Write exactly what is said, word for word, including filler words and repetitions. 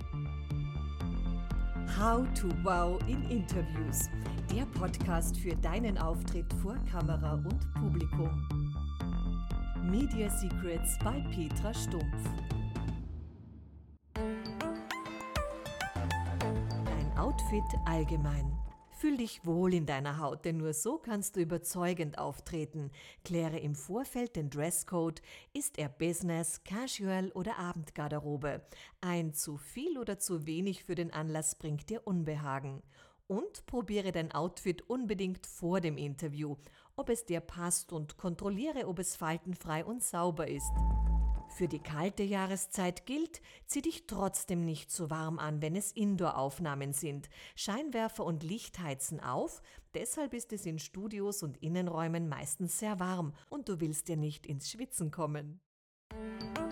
How to Wow in Interviews, der Podcast für deinen Auftritt vor Kamera und Publikum. Media Secrets bei Petra Stumpf. Dein Outfit allgemein. Fühl dich wohl in deiner Haut, denn nur so kannst du überzeugend auftreten. Kläre im Vorfeld den Dresscode. Ist er Business, Casual oder Abendgarderobe? Ein zu viel oder zu wenig für den Anlass bringt dir Unbehagen. Und probiere dein Outfit unbedingt vor dem Interview, ob es dir passt, und kontrolliere, ob es faltenfrei und sauber ist. Für die kalte Jahreszeit gilt, zieh dich trotzdem nicht zu warm an, wenn es Indoor-Aufnahmen sind. Scheinwerfer und Licht heizen auf, deshalb ist es in Studios und Innenräumen meistens sehr warm und du willst dir nicht ins Schwitzen kommen.